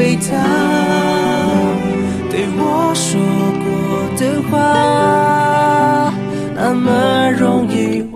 回他对我说过的话，那么容易